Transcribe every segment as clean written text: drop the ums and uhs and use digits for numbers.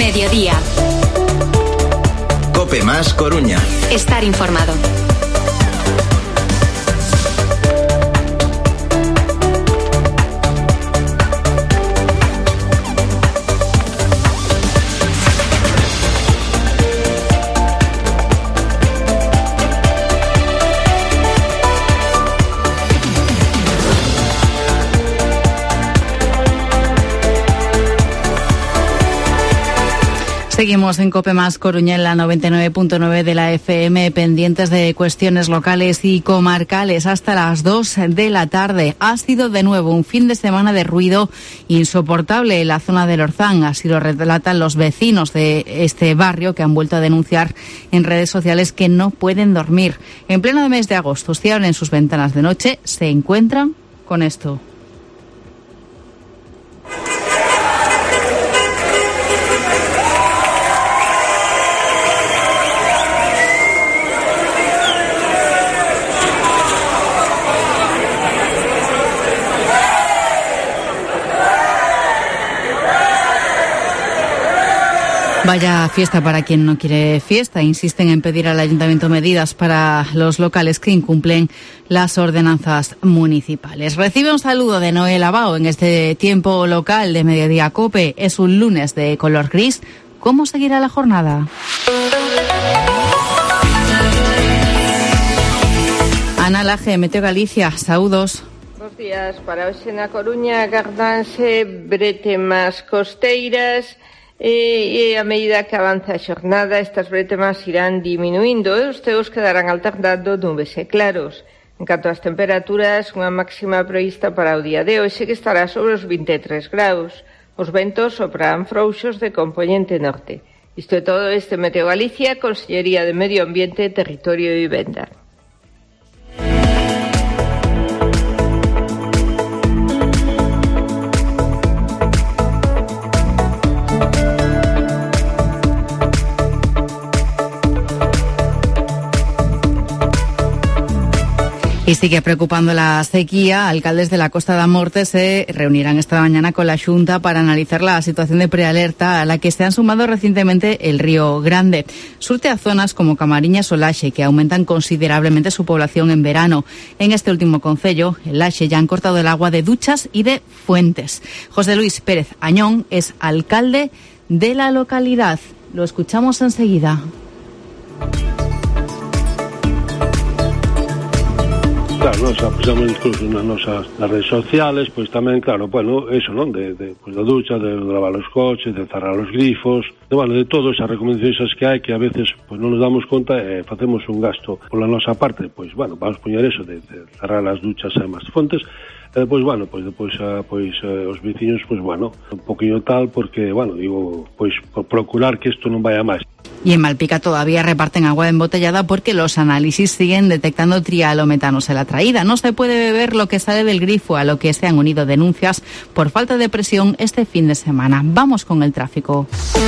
mediodía. COPE más Coruña. Estar informado. Seguimos en COPE más Coruña en la 99.9 de la FM, pendientes de cuestiones locales y comarcales hasta las 2 de la tarde. Ha sido de nuevo un fin de semana de ruido insoportable en la zona del Orzán. Así lo relatan los vecinos de este barrio, que han vuelto a denunciar en redes sociales que no pueden dormir. En pleno mes de agosto, si abren sus ventanas de noche, se encuentran con esto. Vaya fiesta para quien no quiere fiesta. Insisten en pedir al Ayuntamiento medidas para los locales que incumplen las ordenanzas municipales. Recibe un saludo de Noel Abao en este tiempo local de Mediodía COPE. Es un lunes de color gris. ¿Cómo seguirá la jornada? Ana Laje, Meteo Galicia, saúdos. Bos días. Para hoxe na Coruña agardanse bretemas costeiras e a medida que avanza a xornada estas bretemas irán diminuindo e os ceos quedarán alternando nubes e claros. En canto ás temperaturas, unha máxima prevista para o día de hoxe que estará sobre os 23 graus. Os ventos soprarán frouxos de compoñente norte. Isto é todo este Meteo Galicia, Consellería de Medio Ambiente, Territorio e Vivenda. Y sigue preocupando la sequía. Alcaldes de la Costa da Morte se reunirán esta mañana con la Xunta para analizar la situación de prealerta a la que se han sumado recientemente el Río Grande. Surte a zonas como Camariñas o Laxe, que aumentan considerablemente su población en verano. En este último concello, en Laxe, ya han cortado el agua de duchas y de fuentes. José Luis Pérez Añón es alcalde de la localidad. Lo escuchamos enseguida. Claro, nos apoyamos incluso nas redes sociales, pois tamén, claro, bueno, eso, non, de da ducha, de lavar os coches, de cerrar os grifos, de todas as recomendacións que hai, que a veces pois non nos damos conta e facemos un gasto pola nosa parte, pois, bueno, vamos poñer eso de cerrar as duchas e máis fontes, e depois, bueno, pois depois os veciños, pois, bueno, un poquinho tal, porque, bueno, digo, pois, procurar que isto non vaya máis. Y en Malpica todavía reparten agua embotellada porque los análisis siguen detectando trialometanos en la traída. No se puede beber lo que sale del grifo, a lo que se han unido denuncias por falta de presión este fin de semana. Vamos con el tráfico.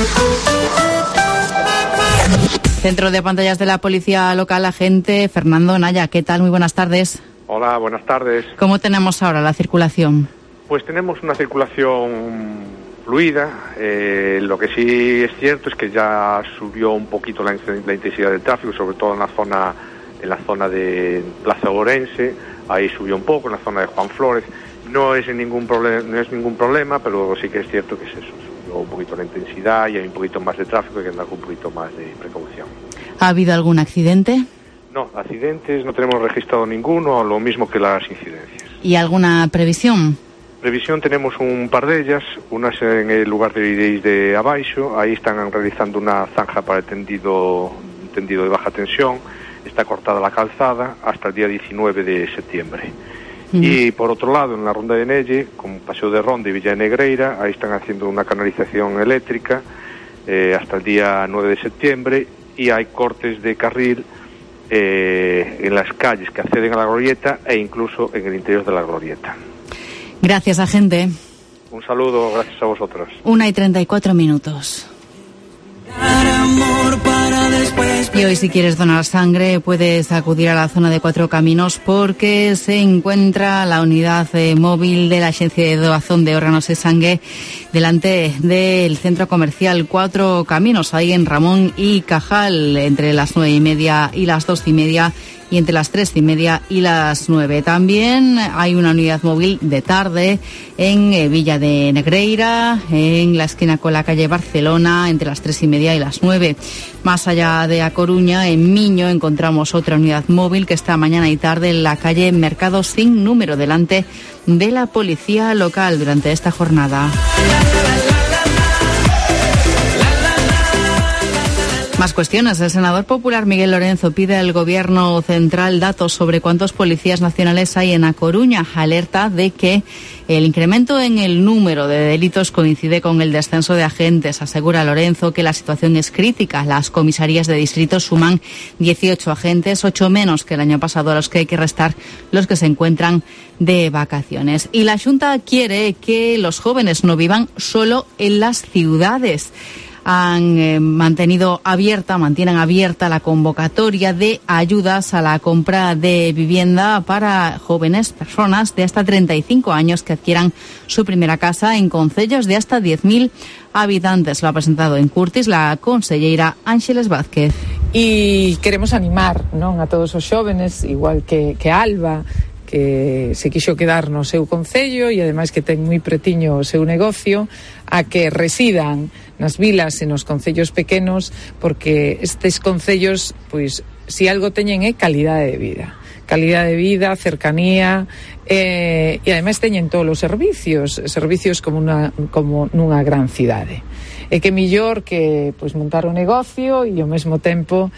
Centro de pantallas de la policía local, agente Fernando Naya. ¿Qué tal? Muy buenas tardes. Hola, buenas tardes. ¿Cómo tenemos ahora la circulación? Pues tenemos una circulación fluida. Lo que sí es cierto es que ya subió un poquito la intensidad del tráfico, sobre todo en la zona de Plaza Ourense. Ahí subió un poco, en la zona de Juan Flores. No es ningún problema, pero sí que es cierto que subió un poquito la intensidad y hay un poquito más de tráfico y que andar con un poquito más de precaución. ¿Ha habido algún accidente? No, accidentes no tenemos registrado ninguno, lo mismo que las incidencias. ¿Y alguna previsión? Previsión tenemos un par de ellas, unas en el lugar de Abaixo, ahí están realizando una zanja para el tendido de baja tensión, está cortada la calzada hasta el día 19 de septiembre. Y por otro lado, en la Ronda de Nelle, con Paseo de Ronda y Villa de Negreira, ahí están haciendo una canalización eléctrica hasta el día 9 de septiembre y hay cortes de carril en las calles que acceden a la glorieta e incluso en el interior de la glorieta. Gracias, agente. Un saludo, gracias a vosotros. 1:34. Amor para Y hoy, si quieres donar sangre, puedes acudir a la zona de Cuatro Caminos porque se encuentra la unidad móvil de la Agencia de Donación de Órganos y Sangre delante del centro comercial Cuatro Caminos, ahí en Ramón y Cajal, entre las 9:30 y las 2:30 y entre las 3:30 y las 9. También hay una unidad móvil de tarde en Villa de Negreira, en la esquina con la calle Barcelona, entre las 3:30 y las 9. Más allá de A Coruña, en Miño, encontramos otra unidad móvil que está mañana y tarde en la calle Mercado sin número, delante de la policía local durante esta jornada. Más cuestiones. El senador popular Miguel Lorenzo pide al Gobierno central datos sobre cuántos policías nacionales hay en A Coruña. Alerta de que el incremento en el número de delitos coincide con el descenso de agentes. Asegura Lorenzo que la situación es crítica. Las comisarías de distrito suman 18 agentes, 8 menos que el año pasado, a los que hay que restar los que se encuentran de vacaciones. Y la Xunta quiere que los jóvenes no vivan solo en las ciudades. Mantienen abierta la convocatoria de ayudas a la compra de vivienda para jóvenes, personas de hasta 35 años que adquieran su primera casa en concellos de hasta 10.000 habitantes. Lo ha presentado en Curtis la conselleira Ángeles Vázquez. E queremos animar, non, a todos os xóvenes, igual que Alba, que se quixo quedar no seu concello e ademais que ten moi pretiño o seu negocio, a que residan nas vilas e nos concellos pequenos, porque estes concellos, pois, si algo teñen é calidade de vida, cercanía, e ademais teñen todos os servicios como nunha gran cidade. E que mellor que, pois, montar un negocio e ao mesmo tempo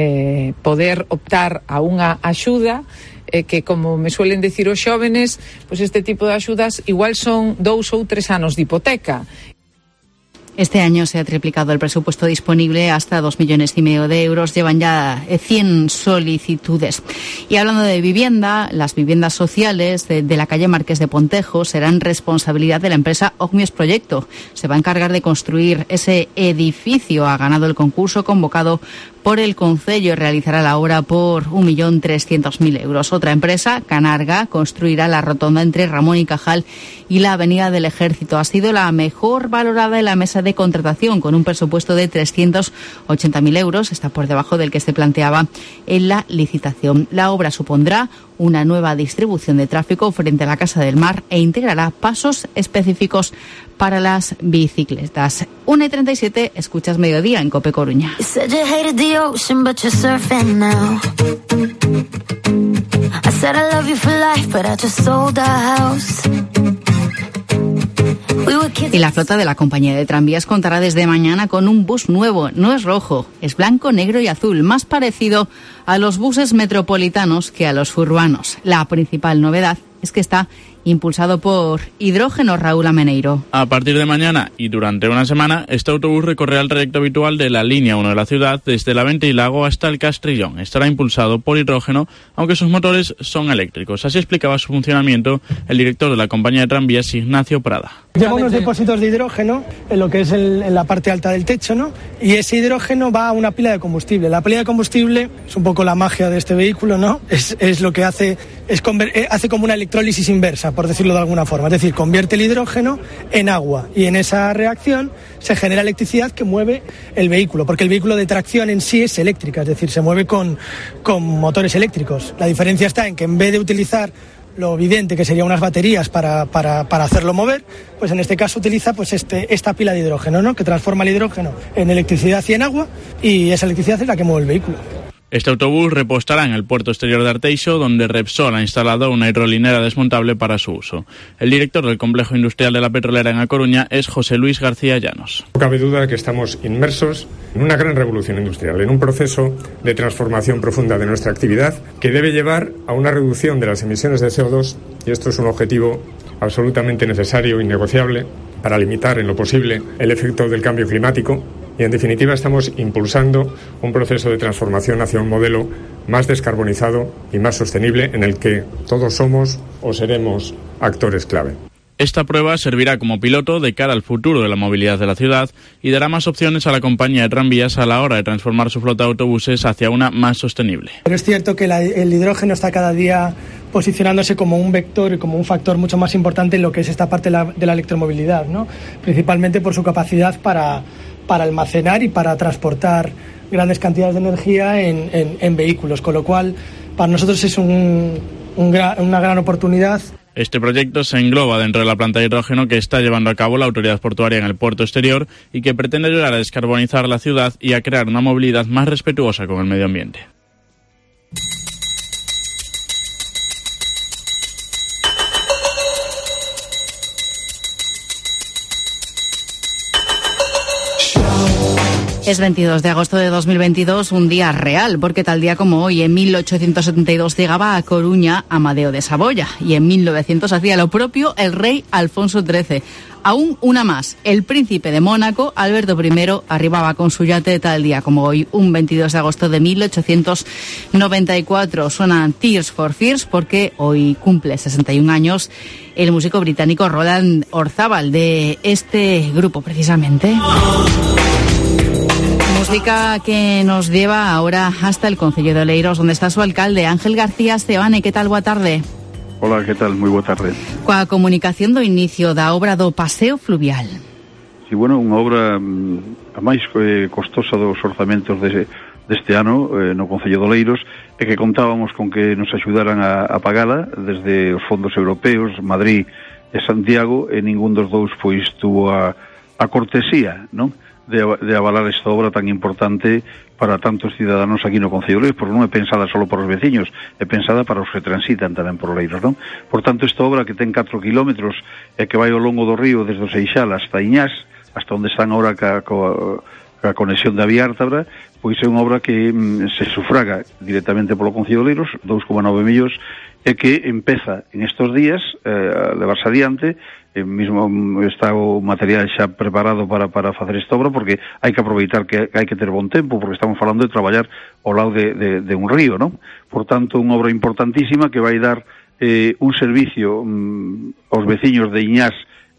poder optar a unha axuda que, como me suelen decir os xóvenes, pois este tipo de axudas igual son 2 ou 3 anos de hipoteca. Este año se ha triplicado el presupuesto disponible hasta 2,5 millones de euros. Llevan ya 100 solicitudes. Y hablando de vivienda, las viviendas sociales de la calle Marqués de Pontejo serán responsabilidad de la empresa Ogmios Proyecto. Se va a encargar de construir ese edificio. Ha ganado el concurso convocado por el Concello y realizará la obra por 1.300.000 euros. Otra empresa, Canarga, construirá la rotonda entre Ramón y Cajal y la Avenida del Ejército. Ha sido la mejor valorada en la mesa de contratación, con un presupuesto de 380.000 euros. Está por debajo del que se planteaba en la licitación. La obra supondrá una nueva distribución de tráfico frente a la Casa del Mar e integrará pasos específicos para las bicicletas. 1:37, escuchas Mediodía en COPE Coruña. Y la flota de la compañía de tranvías contará desde mañana con un bus nuevo. No es rojo, es blanco, negro y azul, más parecido a los buses metropolitanos que a los urbanos. La principal novedad es que está impulsado por hidrógeno. Raúl Ameneiro. A partir de mañana y durante una semana, este autobús recorrerá el trayecto habitual de la línea 1 de la ciudad, desde la Venta y Lago hasta el Castrillón. Estará impulsado por hidrógeno, aunque sus motores son eléctricos. Así explicaba su funcionamiento el director de la compañía de tranvías, Ignacio Prada. Lleva unos depósitos de hidrógeno en lo que es en la parte alta del techo, ¿no? Y ese hidrógeno va a una pila de combustible. La pila de combustible es un poco la magia de este vehículo, ¿no? Es lo que hace como una electrólisis inversa, por decirlo de alguna forma. Es decir, convierte el hidrógeno en agua y en esa reacción se genera electricidad que mueve el vehículo, porque el vehículo de tracción en sí es eléctrica, es decir, se mueve con motores eléctricos. La diferencia está en que en vez de utilizar lo evidente que serían unas baterías para hacerlo mover, pues en este caso utiliza pues esta pila de hidrógeno, ¿no? Que transforma el hidrógeno en electricidad y en agua, y esa electricidad es la que mueve el vehículo. Este autobús repostará en el puerto exterior de Arteixo, donde Repsol ha instalado una hidrolinera desmontable para su uso. El director del complejo industrial de la petrolera en A Coruña es José Luis García Llanos. No cabe duda de que estamos inmersos en una gran revolución industrial, en un proceso de transformación profunda de nuestra actividad que debe llevar a una reducción de las emisiones de CO2, y esto es un objetivo absolutamente necesario y negociable para limitar en lo posible el efecto del cambio climático. Y, en definitiva, estamos impulsando un proceso de transformación hacia un modelo más descarbonizado y más sostenible, en el que todos somos o seremos actores clave. Esta prueba servirá como piloto de cara al futuro de la movilidad de la ciudad y dará más opciones a la compañía de tranvías a la hora de transformar su flota de autobuses hacia una más sostenible. Pero es cierto que el hidrógeno está cada día posicionándose como un vector y como un factor mucho más importante en lo que es esta parte de la electromovilidad, ¿no? Principalmente por su capacidad para almacenar y para transportar grandes cantidades de energía en vehículos, con lo cual para nosotros es una gran oportunidad. Este proyecto se engloba dentro de la planta de hidrógeno que está llevando a cabo la autoridad portuaria en el puerto exterior y que pretende ayudar a descarbonizar la ciudad y a crear una movilidad más respetuosa con el medio ambiente. Es 22 de agosto de 2022, un día real, porque tal día como hoy, en 1872, llegaba a Coruña Amadeo de Saboya, y en 1900 hacía lo propio el rey Alfonso XIII. Aún una más, el príncipe de Mónaco, Alberto I, arribaba con su yate tal día como hoy, un 22 de agosto de 1894. Suenan Tears for Fears porque hoy cumple 61 años el músico británico Roland Orzabal, de este grupo precisamente. Música que nos lleva ahora hasta el Concello de Oleiros, donde está su alcalde, Ángel García Esteban. ¿Qué tal? Boa tarde. Hola, que tal? Moi boa tarde. Coa comunicación do inicio da obra do Paseo Fluvial. Sí, bueno, unha obra a máis costosa dos orzamentos deste ano no Concello de Oleiros, e que contábamos con que nos axudaran a pagala desde os fondos europeos, Madrid e Santiago, e ningún dos dous pois tuvo a cortesía, non? De avalar esta obra tan importante para tantos ciudadanos aquí no Concello de Oleiros, porque non é pensada só para os veciños, é pensada para os que transitan tamén por Oleiros, non? Por tanto, esta obra que ten 4 kilómetros e que vai ao longo do río desde o Seixal hasta Iñás, hasta onde están agora ca conexión da Vía Ártabra, pois é unha obra que se sufraga directamente polo Concello de Oleiros, 2,9 millóns, e que empeza en estes días a levarse adiante. Mismo está o material xa preparado para facer esta obra, porque hai que aproveitar que hai que ter bon tempo, porque estamos falando de traballar ao lado de un río, non? Por tanto, unha obra importantísima que vai dar un servicio aos veciños de Iñás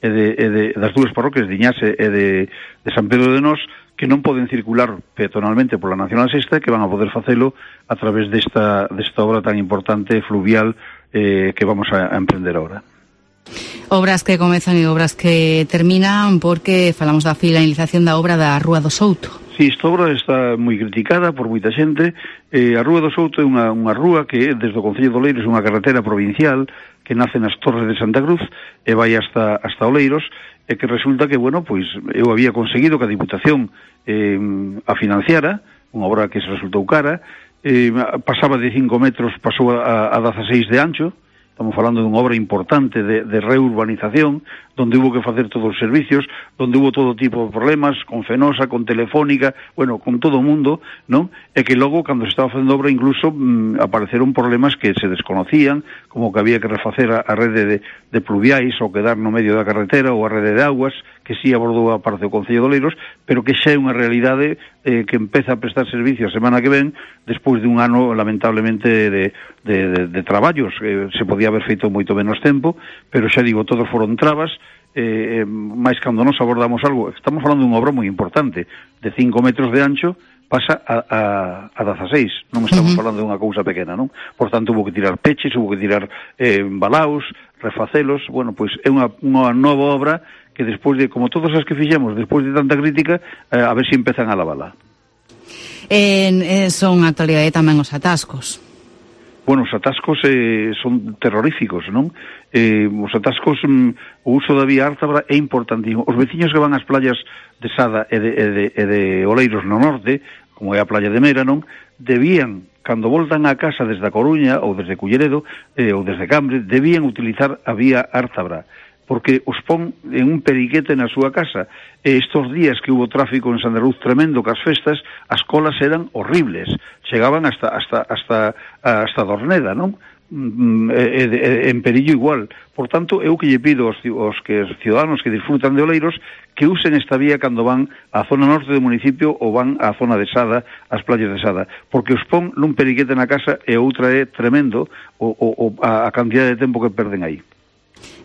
e das dúas parroquias de Iñás e de San Pedro de Nós, que non poden circular peatonalmente pola Nacional Sexta, que van a poder facelo a través desta obra tan importante fluvial que vamos a emprender ahora. Obras que comezan e obras que terminan, porque falamos da finalización da obra da Rúa do Souto. Sí, esta obra está moi criticada por moita xente. A Rúa do Souto é unha rúa que desde o Concello de Oleiros é unha carretera provincial que nace nas Torres de Santa Cruz e vai hasta Oleiros, e que resulta que, bueno, pois eu había conseguido que a Diputación a financiara, unha obra que se resultou cara, pasaba de 5 metros, pasou a 16 de ancho. Estamos falando dunha obra importante de reurbanización, donde hubo que facer todos os servicios, donde hubo todo tipo de problemas, con Fenosa, con Telefónica, bueno, con todo o mundo, non? E que logo, cando se estaba facendo obra, incluso apareceron problemas que se desconocían, como que había que refacer a rede de pluviais, ou quedar no medio da carretera, ou a rede de aguas, que sí abordou a parte do Concello de Oleiros, pero que xa é unha realidade que empeza a prestar servicio a semana que ven, despois de un ano, lamentablemente, de traballos. Se podía haber feito moito menos tempo, pero xa digo, todos foron trabas, máis cando nos abordamos algo. Estamos falando dunha obra moi importante, de 5 metros de ancho, pasa a 16, non estamos falando dunha cousa pequena, non? Por tanto, hubo que tirar peches, hubo que tirar balaos, refacelos. Bueno, pois é unha nova obra que despois de, como todas as que fixemos, despois de tanta crítica, a ver se empezan a lavala. Son actualidade tamén os atascos. Bueno, os atascos son terroríficos, non? Os atascos, o uso da Vía Ártabra é importantísimo. Os veciños que van ás playas de Sada e de Oleiros no norte, como é a playa de Mera, non? Debían, cando voltan á casa desde a Coruña ou desde Culleredo ou desde Cambre, debían utilizar a Vía Ártabra, porque os pon en un periquete na súa casa. E estes días que hubo tráfico en Santa Cruz tremendo, que as festas, as colas eran horribles, chegaban hasta Dorneda, non? En perillo igual. Por tanto, eu que lle pido aos ciudadanos que disfrutan de Oleiros que usen esta vía cando van á zona norte do municipio ou van á zona de Sada, ás playas de Sada, porque os pon nun periquete na casa, e outra é tremendo a cantidad de tempo que perden aí.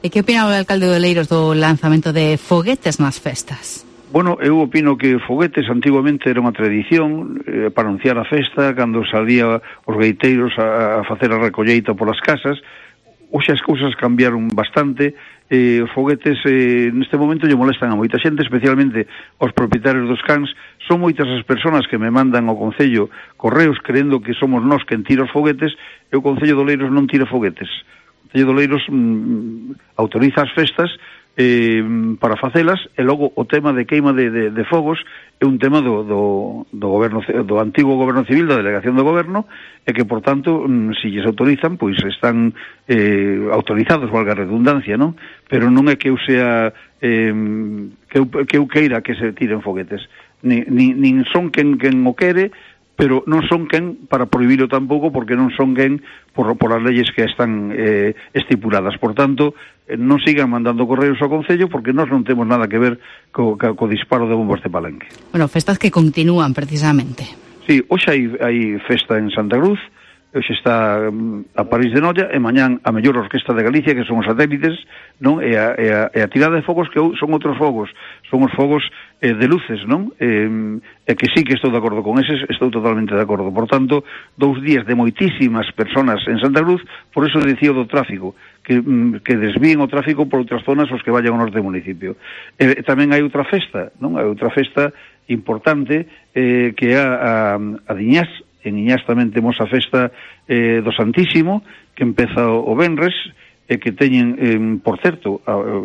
E que opina o alcalde de Oleiros do lanzamento de foguetes nas festas? Bueno, eu opino que foguetes antiguamente era unha tradición para anunciar a festa, cando salía os gaiteiros a facer a recolleita polas casas. Hoxe as cousas cambiaron bastante. Os foguetes neste momento lle molestan a moita xente, especialmente aos propietarios dos cans. Son moitas as persoas que me mandan ao Concello correos crendo que somos nós quen tira os foguetes, e o Concello de Oleiros non tira foguetes. O Concello de Oleiros autoriza as festas para facelas, e logo o tema de queima de fogos é un tema do goberno, do antigo goberno civil, da delegación do goberno, e que, por tanto, se lles autorizan, pois están autorizados, valga a redundancia, non? Pero non é que eu sea que eu queira que se tiren foguetes, nin son quen o quere, pero non son quen para prohibilo tampouco, porque non son quen por as leyes que están estipuladas. Por tanto, non sigan mandando correos ao Concello, porque nós non temos nada que ver co disparo de bombas de Palenque. Bueno, festas que continúan precisamente. Sí, hoxe hai festa en Santa Cruz, hoxe está a París de Noia, e mañán a mellor orquesta de Galicia, que son os satélites, non? E a tirada de fogos, que son outros fogos, son os fogos de luces, non? E que sí que estou de acordo con eses, estou totalmente de acordo. Por tanto, 2 días de moitísimas personas en Santa Cruz, por eso decía do tráfico, que desvíen o tráfico por outras zonas os que vayan ao norte do municipio. Tamén hai outra festa, non? Hai outra festa importante, que é a Diñás. En Iñás tamén temos a festa do Santísimo, que empeza o venres, e que teñen, por certo,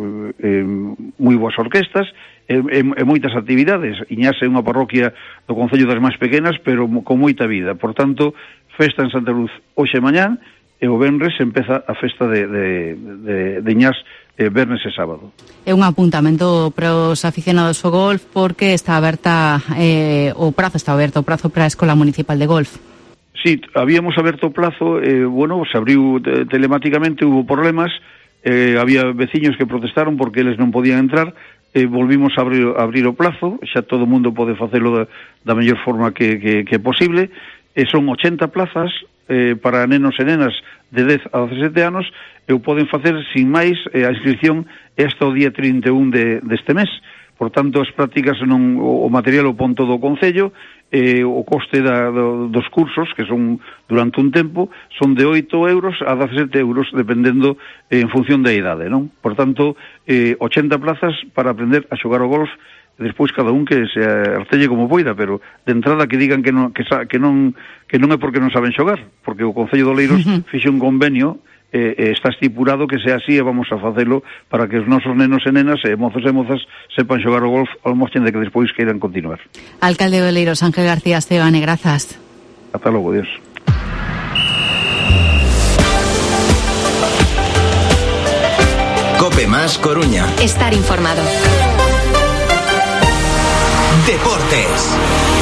moi boas orquestas e moitas actividades. Iñás é unha parroquia do Concello das máis pequenas, pero con moita vida. Por tanto, festa en Santa Cruz hoxe e mañán, e o venres empeza a festa de Iñás, vernes e sábado. É un apuntamento para os aficionados ao golf, porque está aberta o prazo para a Escola Municipal de Golf. Sí, habíamos aberto o plazo, bueno, se abriu telemáticamente, hubo problemas, había veciños que protestaron porque eles non podían entrar, volvimos a abrir o plazo, xa todo o mundo pode facelo da mellor forma que posible, son 80 plazas para nenos e nenas de 10 a 17 anos, e o poden facer sin máis. A inscripción é hasta o día 31 deste mes. Por tanto, as prácticas, o material o ponto do Concello, o coste dos cursos, que son durante un tempo, son de 8 euros a 17 euros, dependendo en función da idade, non? Por tanto, 80 plazas para aprender a xogar ao golf. Despois cada un que se artelle como poida, pero de entrada que digan que non é porque non saben xogar, porque o Concello de Oleiros fixe un convenio, está estipulado que sea así, e vamos a facelo para que os nosos nenos e nenas, mozos e mozas, sepan xogar o golf ao mochen de que despois queiran continuar. Alcalde de Oleiros, Ángel García Esteban, e grazas. Ata logo, Dios. Cope Más Coruña. Estar informado. Deportes.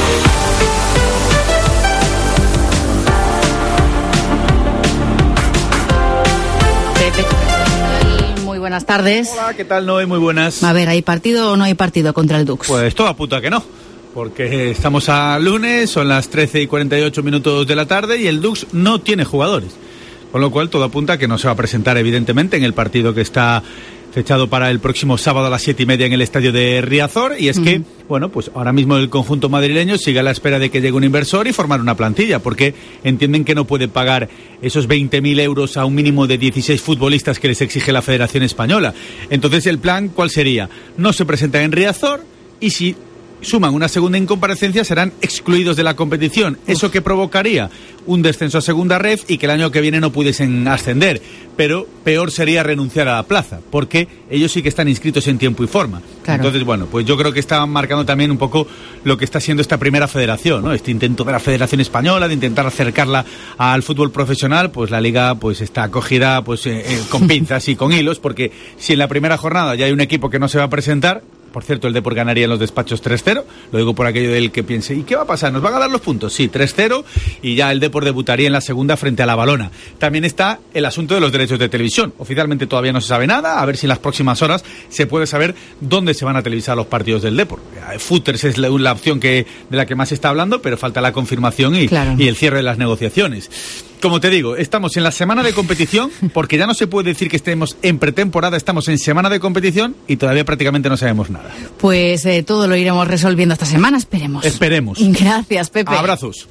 Muy buenas tardes. Hola, ¿qué tal, Noé? Muy buenas. A ver, ¿hay partido o no hay partido contra el Dux? Pues todo apunta a que no, porque estamos a lunes, son las 13:48 de la tarde y el Dux no tiene jugadores. Con lo cual todo apunta a que no se va a presentar, evidentemente, en el partido que está fechado para el próximo sábado a las 7:30 en el estadio de Riazor. Y es que, bueno, pues ahora mismo el conjunto madrileño sigue a la espera de que llegue un inversor y formar una plantilla, porque entienden que no puede pagar esos 20.000 euros a un mínimo de 16 futbolistas que les exige la Federación Española. Entonces, ¿el plan cuál sería? No se presentan en Riazor, y si suman una segunda incomparecencia serán excluidos de la competición. ¿Eso qué provocaría? Un descenso a segunda ref y que el año que viene no pudiesen ascender. Pero peor sería renunciar a la plaza, porque ellos sí que están inscritos en tiempo y forma. Claro. Entonces, bueno, pues yo creo que está marcando también un poco lo que está siendo esta primera federación, ¿no? Este intento de la Federación Española de intentar acercarla al fútbol profesional. Pues la Liga pues está acogida pues con pinzas y con hilos, porque si en la primera jornada ya hay un equipo que no se va a presentar. Por cierto, el Depor ganaría en los despachos 3-0. Lo digo por aquello del que piense, ¿y qué va a pasar? ¿Nos van a dar los puntos? Sí, 3-0, y ya el Depor debutaría en la segunda frente a la Valona. También está el asunto de los derechos de televisión. Oficialmente todavía no se sabe nada. A ver si en las próximas horas se puede saber dónde se van a televisar los partidos del Depor. Footers es la opción de la que más se está hablando, pero falta la confirmación y el cierre de las negociaciones. como te digo, estamos en la semana de competición, porque ya no se puede decir que estemos en pretemporada, estamos en semana de competición y todavía prácticamente no sabemos nada. Pues todo lo iremos resolviendo esta semana, esperemos. Esperemos. Gracias, Pepe. Abrazos.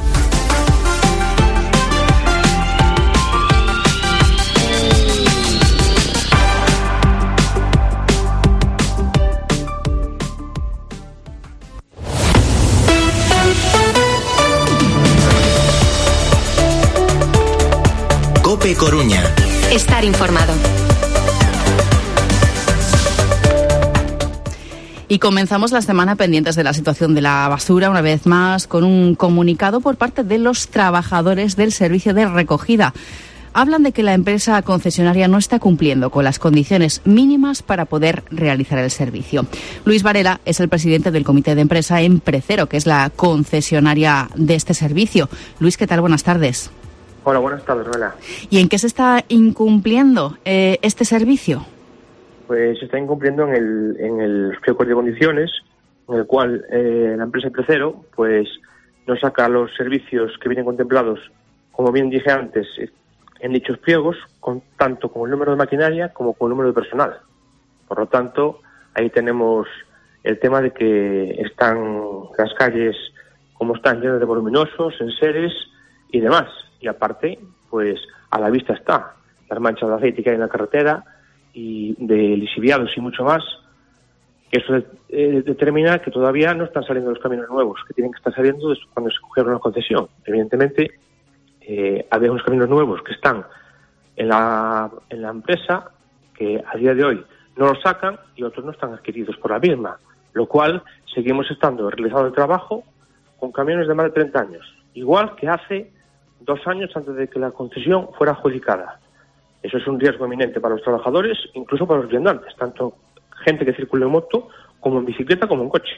COPE Coruña. Estar informado. Y comenzamos la semana pendientes de la situación de la basura, una vez más, con un comunicado por parte de los trabajadores del servicio de recogida. Hablan de que la empresa concesionaria no está cumpliendo con las condiciones mínimas para poder realizar el servicio. Luis Varela es el presidente del comité de empresa en Precero, que es la concesionaria de este servicio. Luis, ¿qué tal? Buenas tardes. Hola, buenas tardes, Noela. ¿Y en qué se está incumpliendo este servicio? Pues se está incumpliendo en el pliego de condiciones, en el cual la empresa Precero pues no saca los servicios que vienen contemplados, como bien dije antes, en dichos pliegos, tanto con el número de maquinaria como con el número de personal. Por lo tanto, ahí tenemos el tema de que están las calles como están llenas de voluminosos, enseres y demás. Y aparte, pues a la vista está las manchas de aceite que hay en la carretera y de lixiviados y mucho más. Eso determina que todavía no están saliendo los camiones nuevos, que tienen que estar saliendo desde cuando se cogieron la concesión. Evidentemente, había unos caminos nuevos que están en la empresa que a día de hoy no los sacan y otros no están adquiridos por la misma, lo cual seguimos estando realizando el trabajo con camiones de más de 30 años, igual que hace 2 años antes de que la concesión fuera adjudicada. Eso es un riesgo eminente para los trabajadores, incluso para los viandantes, tanto gente que circula en moto como en bicicleta como en coche.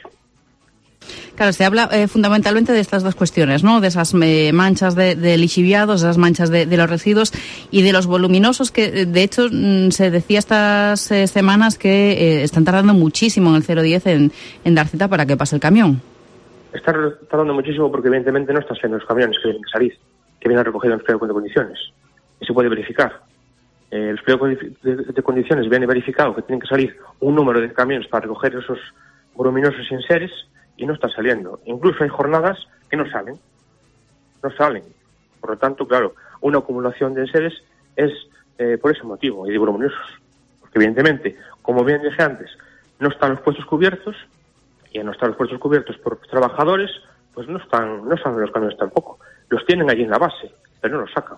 Claro, se habla fundamentalmente de estas dos cuestiones, ¿no? De esas manchas de lixiviados, de esas manchas de los residuos y de los voluminosos que, de hecho, se decía estas semanas que están tardando muchísimo en el 010 en dar cita para que pase el camión. Está tardando muchísimo porque evidentemente no están siendo los camiones que tienen que salir, que vienen recogidos en los pliegos de condiciones. Y se puede verificar. Los pliegos de condiciones viene verificado que tienen que salir un número de camiones para recoger esos voluminosos y enseres y no están saliendo. Incluso hay jornadas que no salen. No salen. Por lo tanto, claro, una acumulación de enseres es por ese motivo, y de voluminosos. Porque evidentemente, como bien dije antes, no están los puestos cubiertos, y al no estar los puestos cubiertos por trabajadores, pues no salen los camiones tampoco. Los tienen allí en la base, pero no los sacan.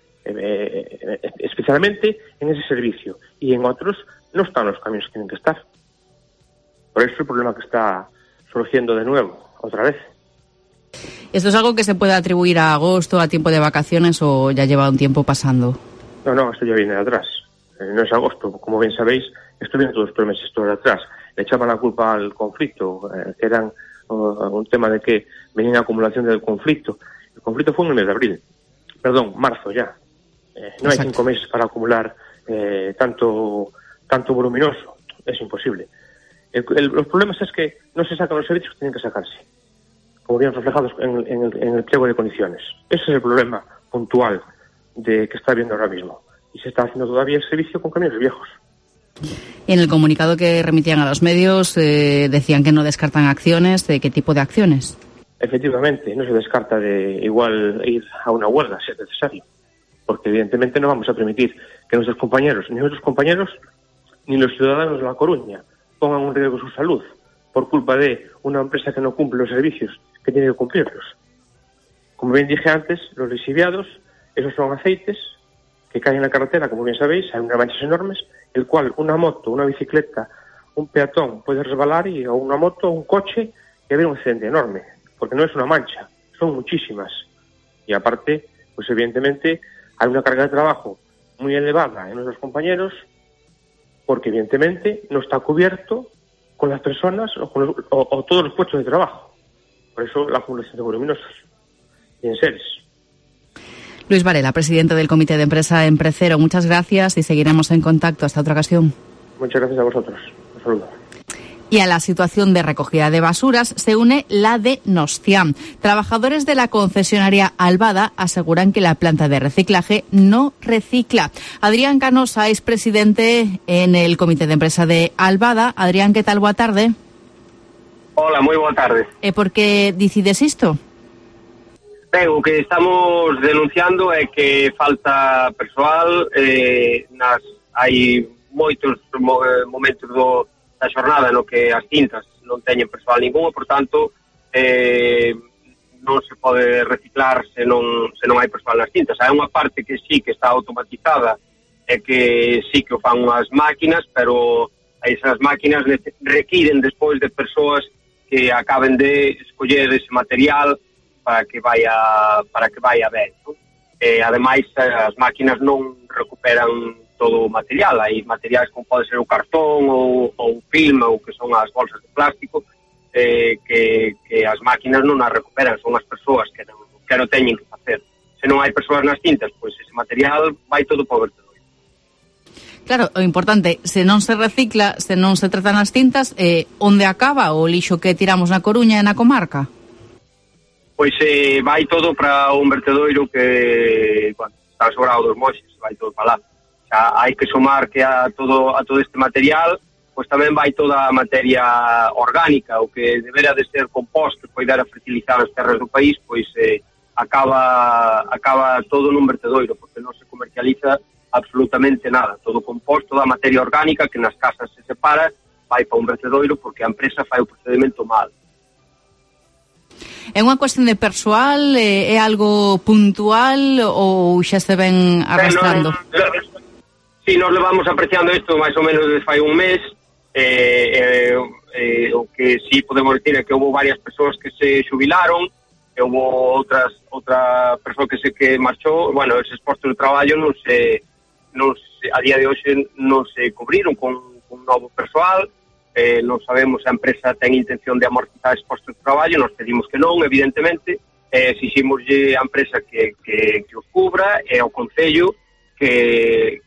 Especialmente en ese servicio. Y en otros no están los camiones que tienen que estar. Por eso el problema que está surgiendo de nuevo, otra vez. ¿Esto es algo que se puede atribuir a agosto, a tiempo de vacaciones, o ya lleva un tiempo pasando? No, esto ya viene de atrás. No es agosto, como bien sabéis, esto viene todos los meses de atrás. Le echaban la culpa al conflicto, que eran un tema de que venía en acumulación del conflicto. El conflicto fue en el mes de abril. Marzo ya. No hay 5 meses para acumular tanto voluminoso. Es imposible. Los problemas es que no se sacan los servicios que tienen que sacarse, como bien reflejados en el pliego de condiciones. Ese es el problema puntual que está habiendo ahora mismo. Y se está haciendo todavía el servicio con camiones viejos. En el comunicado que remitían a los medios decían que no descartan acciones. ¿De qué tipo de acciones? Efectivamente, no se descarta de igual ir a una huelga si es necesario, porque evidentemente no vamos a permitir que nuestros compañeros, ni los ciudadanos de La Coruña pongan en riesgo su salud por culpa de una empresa que no cumple los servicios que tiene que cumplirlos. Como bien dije antes, los lixiviados, esos son aceites que caen en la carretera, como bien sabéis, hay unas manchas enormes, el cual una moto, una bicicleta, un peatón puede resbalar o una moto, un coche, y haber un accidente enorme, porque no es una mancha, son muchísimas. Y aparte, pues evidentemente hay una carga de trabajo muy elevada en nuestros compañeros, porque evidentemente no está cubierto con las personas o todos los puestos de trabajo. Por eso la acumulación de voluminosos y enseres. Luis Varela, presidente del comité de empresa en Precero, muchas gracias y seguiremos en contacto. Hasta otra ocasión. Muchas gracias a vosotros. Un saludo. Y a la situación de recogida de basuras se une la de Nostiam. Trabajadores de la concesionaria Albada aseguran que la planta de reciclaje no recicla. Adrián Canosa es presidente en el comité de empresa de Albada. Adrián, ¿qué tal? Boa tarde. Hola, moi boa tarde. E por que decides isto? Ben, o que estamos denunciando é que falta persoal, hai moitos momentos da xornada no que as cintas non teñen persoal ningún, por tanto non se pode reciclar se non hai persoal nas cintas. Hai unha parte que sí que está automatizada e que sí que o fan unhas máquinas, pero esas máquinas requiren despois de persoas que acaben de escoller ese material para que vaya ben, ¿no? Ademais, as máquinas non recuperan todo o material. Hai materiais como pode ser o cartón ou o film ou que son as bolsas de plástico que as máquinas non as recuperan, son as persoas que non teñen que facer. Se non hai persoas nas cintas, pois ese material vai todo para o vertedoiro. Claro, o importante, se non se recicla, se non se tratan as cintas, onde acaba o lixo que tiramos na Coruña e na comarca? Pois vai todo para un vertedoiro que, bueno, está sobrado dos Moxes, vai todo para lá. Xa hai que sumar que a todo este material, pois tamén vai toda a materia orgánica, o que debera de ser composto e poder a fertilizar as terras do país, pois acaba todo nun vertedoiro, porque non se comercializa absolutamente nada. Todo composto da materia orgánica que nas casas se separa, vai para un vertedoiro porque a empresa fai o procedimento mal. É unha cuestión de persoal, é algo puntual ou xa se ven arrastrando? Si, nos levamos apreciando isto máis ou menos desde fai un mes. O que si podemos decir é que houve varias persoas que se xubilaron, e houve outra persoa que marchou. Bueno, eses postos de traballo non se a día de hoxe non se cubriron con novo persoal. Non sabemos se a empresa ten intención de amortizar eses postos de traballo. Nos pedimos que non, evidentemente. Exiximoslle a empresa que os cubra e ao Concello que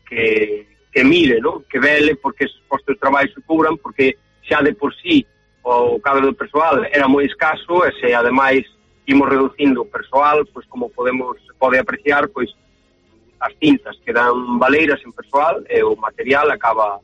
mire, ¿no? Que vele porque esos postos de traballo se cubran, porque xa de por sí o cadro do persoal era moi escaso, e se ademais imos reducindo o persoal, pois como se pode apreciar, pois as cintas quedan baleiras en persoal e o material acaba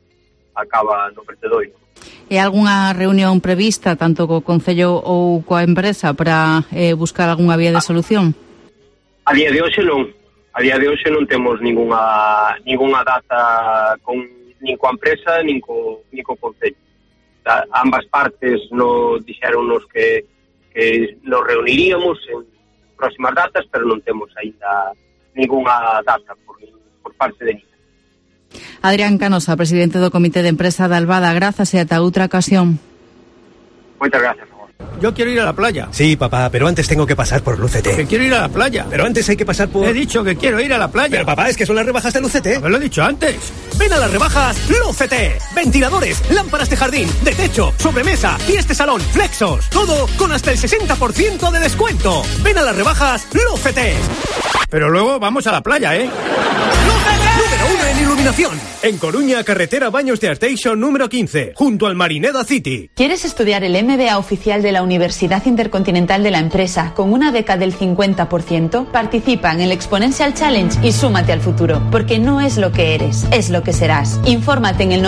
no vertedoiro. E algunha reunión prevista tanto co Concello ou coa empresa para buscar algunha vía de solución? A día de hoxe non. A día de hoxe non temos ningunha data nin coa empresa nin co Concello. Ambas partes dixéronnos que nos reuniríamos en próximas datas, pero non temos aínda ningunha data por parte de ninguén. Adrián Canosa, presidente do Comité de Empresa de Albada, grazas e ata outra ocasión. Moitas gracias. Yo quiero ir a la playa. Sí, papá, pero antes tengo que pasar por Lucete. Que quiero ir a la playa. Pero antes hay que pasar por... He dicho que quiero ir a la playa. Pero papá, es que son las rebajas de Lucete. Me lo he dicho antes. Ven a las rebajas Lucete. Ventiladores, lámparas de jardín, de techo, sobremesa y este salón, Flexos. Todo con hasta el 60% de descuento. Ven a las rebajas Lucete. Pero luego vamos a la playa, ¿eh? ¡Lucete! Número 1 en iluminación. En Coruña, carretera Baños de Arteixo número 15, junto al Marineda City. ¿Quieres estudiar el MBA oficial de la Universidad Intercontinental de la Empresa con una beca del 50%? Participa en el Exponential Challenge y súmate al futuro, porque no es lo que eres, es lo que serás. Infórmate en el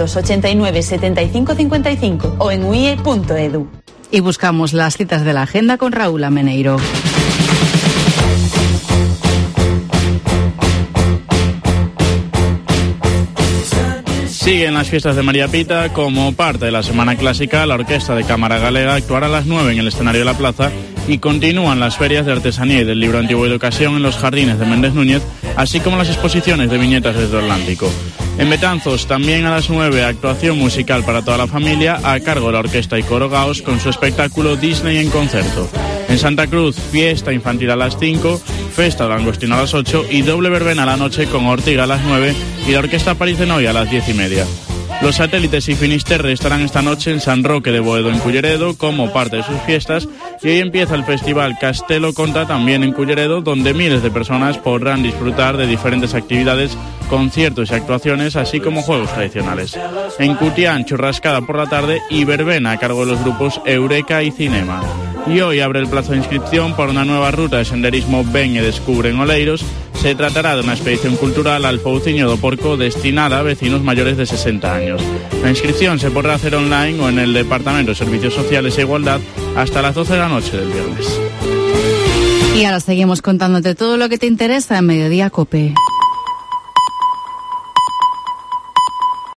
989 75 55 o en uie.edu. Y buscamos las citas de la agenda con Raúl Ameneiro. Siguen las fiestas de María Pita. Como parte de la Semana Clásica, la Orquesta de Cámara Galega actuará a las 9 en el escenario de la plaza y continúan las ferias de artesanía y del libro antiguo y de ocasión en los jardines de Méndez Núñez, así como las exposiciones de viñetas desde el Atlántico. En Betanzos, también a las 9, actuación musical para toda la familia a cargo de la Orquesta y Coro Gaos con su espectáculo Disney en concierto. En Santa Cruz, fiesta infantil a las 5, festa de langostino a las 8 y doble verbena a la noche con Ortiga a las 9 y la Orquesta París de Noia a las 10:30. Los satélites y Finisterre estarán esta noche en San Roque de Boedo, en Culleredo, como parte de sus fiestas, y hoy empieza el festival Castelo Conta, también en Culleredo, donde miles de personas podrán disfrutar de diferentes actividades, conciertos y actuaciones, así como juegos tradicionales. En Cutián, churrascada por la tarde y verbena a cargo de los grupos Eureka y Cinema. Y hoy abre el plazo de inscripción para una nueva ruta de senderismo Ven e Descubre en Oleiros. Se tratará de una expedición cultural al Pouciño do Porco destinada a vecinos mayores de 60 años. La inscripción se podrá hacer online o en el Departamento de Servicios Sociales e Igualdad hasta las 12 de la noche del viernes. Y ahora seguimos contándote todo lo que te interesa en Mediodía COPE.